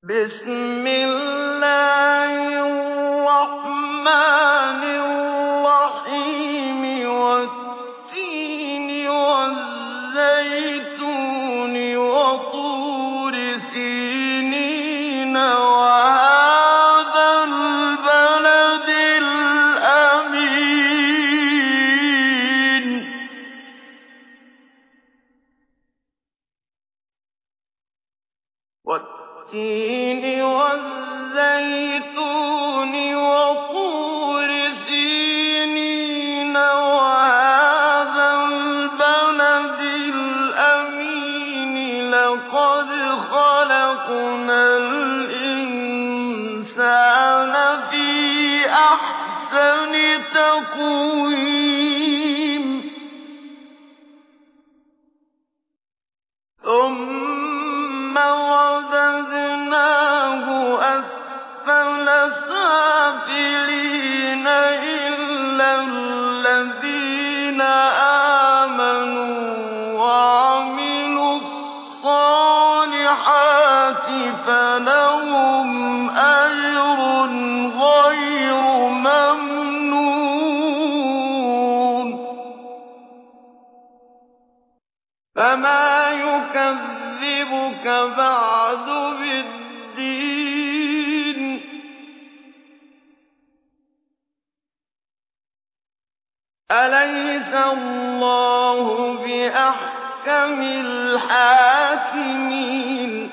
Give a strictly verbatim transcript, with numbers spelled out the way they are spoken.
بسم الله الرحمن الرحيم والتين والزيتون وطور سينين وهذا البلد الأمين والتين والزيتون وطور سينين وهذا البلد الأمين لقد خلقنا الإنسان في أحسن تقويم ثم رددناه أسفل سافلين إلا الذين آمنوا وعملوا الصالحات فلهم أجر غير ممنون فما يكذبك بعد بالدين أليس الله بأحكم الحاكمين